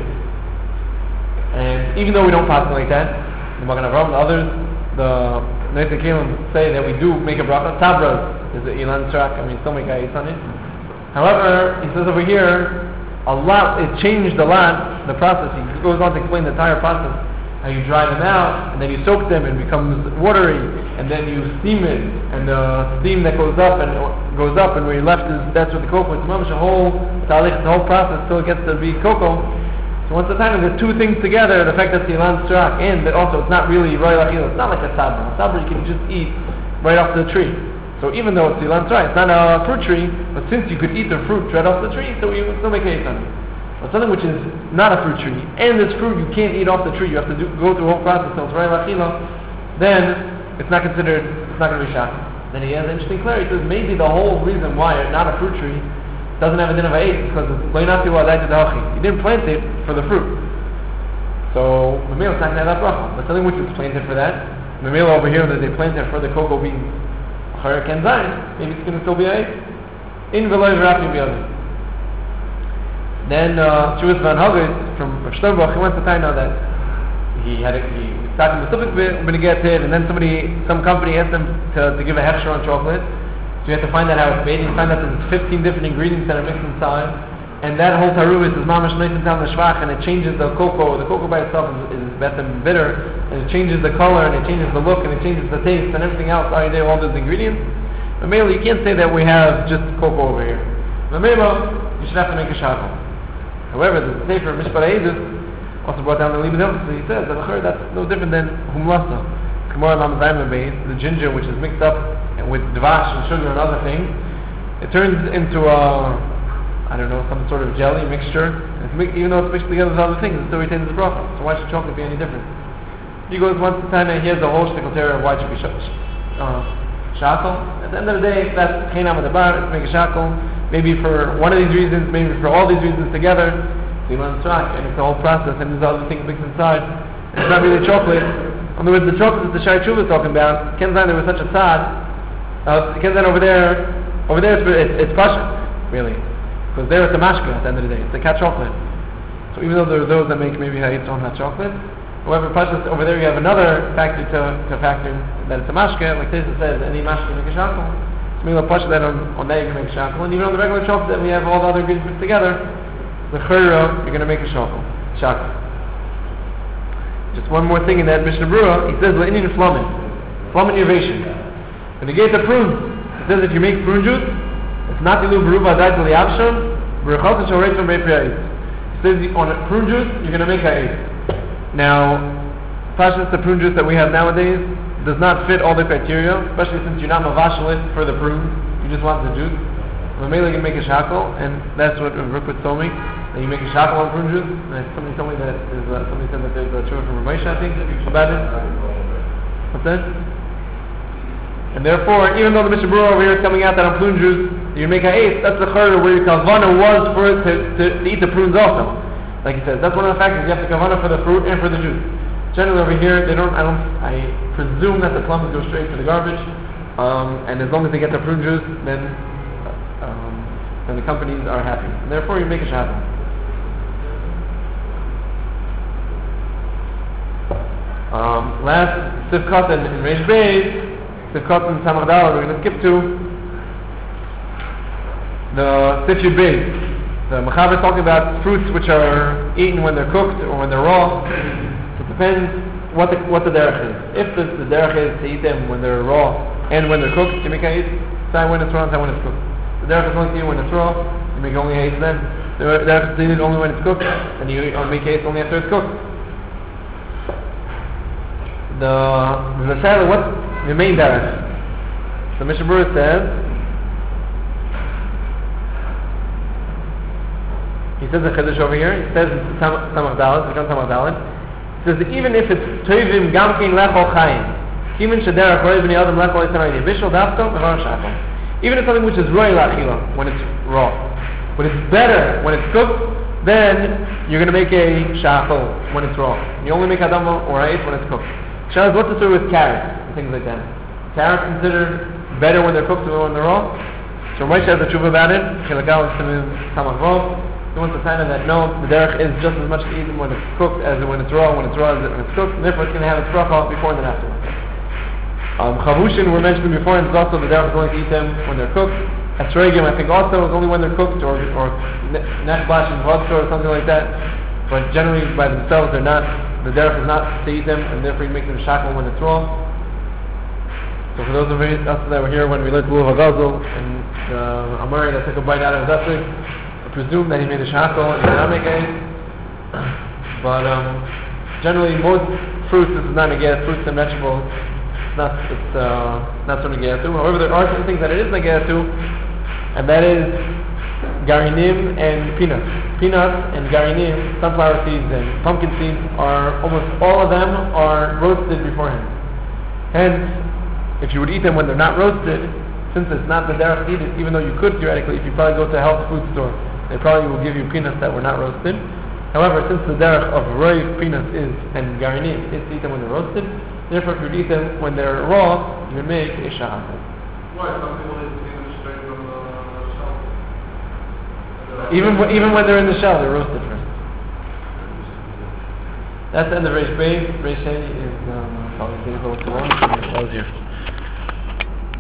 Speaker 1: And even though we don't pass like that, the Magen Avraham and others, the Neitz Kelim say that we do make a bracha. Tabras is the ilan tzrak, still make a on it. However, he says over here, it changed a lot, the process. He goes on to explain the entire process. How you dry them out, and then you soak them, and it becomes watery, and then you steam it, and the steam that goes up, and where you're left that's what the cocoa is. It's a whole talich, the whole process till it gets to be cocoa. So once the time there's two things together, the fact that the ilan strak, and that also it's not really roy lachil, it's not like a sabra. A sabra you can just eat right off the tree. So even though it's the ilan strak, it's not a fruit tree, but since you could eat the fruit right off the tree, so you would still make a on it. But something which is not a fruit tree, and this fruit you can't eat off the tree, you have to go through a whole process till it's roy lachila, then it's not going to be shaka. Then he has an interesting clarity. He says maybe the whole reason why it's not a fruit tree doesn't have a din of eight is because it's loinati wa'adai d'dachi. You didn't plant it for the fruit. So Mamela it's not going to have that bracha. But something which is planted for that, Mamela over here that they planted for the cocoa beans, maybe it's going to still be eight. In Veloy Rafi B'yadi. Then Shuas Van Hagis from Rav Sternbach, he wants to find out that he started with Suffolk Benegeted, and then some company asked him to give a hefsher on chocolate. So you have to find out how it's made. And you find out there's 15 different ingredients that are mixed inside, and that whole taruvis is mamash nice down the shvach, and it changes the cocoa. The cocoa by itself is better and bitter, and it changes the color, and it changes the look, and it changes the taste, and everything else. All those ingredients. But mainly, you can't say that we have just cocoa over here. But mainly, you should have to make a shakal. However, the Sefer Mishpar Eidus also brought down the Libid Hilchos, so he says that that's no different than humlasa. The ginger, which is mixed up with dvash and sugar and other things, it turns into some sort of jelly mixture. Even though it's mixed together with other things, it still retains the bracha. So why should chocolate be any different? He goes once a time and he has the whole shtickle terror of why it should be shackle. At the end of the day, that's chinam at the bar, let's make a shackle. Maybe for one of these reasons, maybe for all these reasons together, and it's the whole process, and there's other things mixed inside. It's not really chocolate. In other words, the chocolate that the Shai Tshuva is talking about, Kenzan, there was such a tzad. Kenzan over there it's pasha, really. Because there it's a mashka at the end of the day. It's a cat chocolate. So even though there are those that make maybe ha'itz on hot chocolate, however, pasha, over there you have another factor to factor in, that it's a mashka, like Tessa says, any mashka make a shackle. Maybe I'll push that on that you can make a shackle. And even on the regular chocolate that we have all the other ingredients mixed together, the chayra, you're going to make a shackle. Just one more thing in that Mishnah Berurah, he says, L'inyan flamin innovation. When you get the prunes, it says if you make prune juice, it's not ilu beruva adai to li'avsham, beruchot shal reitzon be'priyais. He says on prune juice, you're going to make ha'is. Now, Pashas, the prune juice that we have nowadays, does not fit all the criteria, especially since you're not mavashal it for the prunes, you just want the juice. Mamela can make a shackle, and that's what Rukut told me, that you make a shackle on prune juice. And somebody told me that somebody said that there's a truth from Ramesh, I think, about it. What's that? And therefore, even though the Mishnah Berurah over here is coming out that on prune juice, you make a eighth, that's the chayra where your kavana was for it to eat the prunes also. Like he says, that's one of the factors, you have the kavana for the fruit and for the juice. Generally over here, I presume that the plums go straight to the garbage, and as long as they get the prune juice, then the companies are happy. And therefore, you make a shackle. Last Sivkot in Reish Beis, Sivkot in Samach Daled, we're going to skip to the Sif Yud Beis. The Mechaber is talking about fruits which are eaten when they're cooked or when they're raw. Depends what the derech is. If the derech is to eat them when they're raw and when they're cooked, you make a eat. Say when it's raw and say when it's cooked. The derech is only to you when it's raw, you make only haste then. The derech is to you only when it's cooked, and you make haste only after it's cooked. The shaila, what's the main derech? So Mishnah Berurah says, he says the chiddush over here. He says Samach Dalet, he says that even if it's tovim gamkein lechol chayim, even shederach roy b'nei adam lechol yitzarayim bishul dafko v'var shachol. Even if something which is roy lachila when it's raw, but it's better when it's cooked, then you're going to make a shachol when it's raw. You only make adam or ha'is when it's cooked. Shalas, what's the story with carrots and things like that? Carrots considered better when they're cooked than when they're raw. So Moshe has a tshuva about it. Chilakal Samach Rov. He wants to find out that no, the derech is just as much to eat when it's cooked as when it's raw. When it's raw as when it's cooked. And therefore, it's going to have its bracha before and then after. Chavushin were mentioned before, and it's also the derech is only to eat them when they're cooked. Esrogim, I think also is only when they're cooked, or nechbash and vodka or something like that. But generally, by themselves, they're not. The derech is not to eat them, and therefore you make them shakal when it's raw. So for those of us that were here when we learned Lulav HaGazul, and Amari that took a bite out of his Zesig, I presume that he made a shakal and he did not make it. But generally, most fruits, this is not negayah, fruits and vegetables, it's not so negayah too. However, there are some things that it is negayah too, and that is garinim and peanuts. Peanuts and garinim, sunflower seeds and pumpkin seeds, are almost all of them are roasted beforehand. Hence, if you would eat them when they're not roasted, since it's not the derech to eat it, even though you could theoretically, if you probably go to a health food store, they probably will give you peanuts that were not roasted. However, since the derech of roiv peanuts is, and garinim, is to eat them when they're roasted, therefore if you eat them when they're raw, you would make a shahad.
Speaker 3: Why? Some people eat them straight from the shell.
Speaker 1: Even when they're in the shell, they're roasted first. That's the end of Reish Beis. Reish Sheni is probably a little too long. That was here.